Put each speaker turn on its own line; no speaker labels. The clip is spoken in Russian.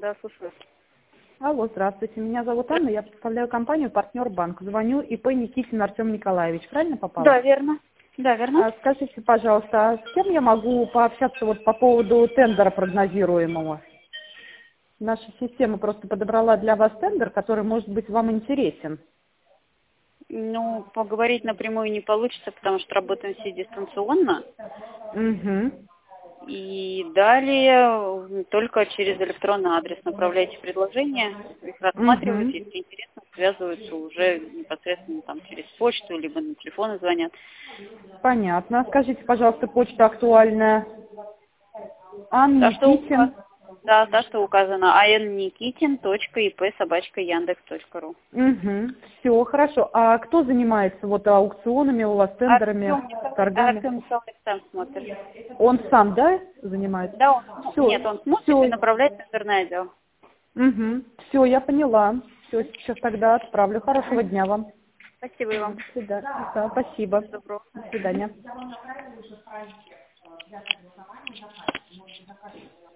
Да, слушаю.
Алло, здравствуйте. Меня зовут Анна, я представляю компанию «Партнер Банк». Звоню ИП Никитин Артем Николаевич. Правильно попала?
Да, верно. Да, верно.
Скажите, пожалуйста, а с кем я могу пообщаться вот по поводу тендера прогнозируемого? Наша система просто подобрала для вас тендер, который может быть вам интересен.
Ну, поговорить напрямую не получится, потому что работаем все дистанционно.
Угу.
И далее только через электронный адрес направляйте предложения, их рассматривают,
Угу.
если интересно, связываются уже непосредственно там через почту, либо на телефоны звонят.
Понятно. Скажите, пожалуйста, почта актуальная. Ан
Та, что
Никитин.
да, та, что указано, annikitin.ip.собачка.яндекс.ру.
Угу. Все, хорошо. А кто занимается вот аукционами у вас, тендерами, торгами?
Артем Николаевич сам смотрит.
Он сам, да, занимается?
Да,
Все,
нет, он смотрит и
все.
направляет в тендерное отдел.
Угу. Все, я поняла. Все, сейчас тогда отправлю. Хорошего дня вам.
Спасибо и вам.
До свидания. Да, спасибо.
Всего доброго.
До свидания.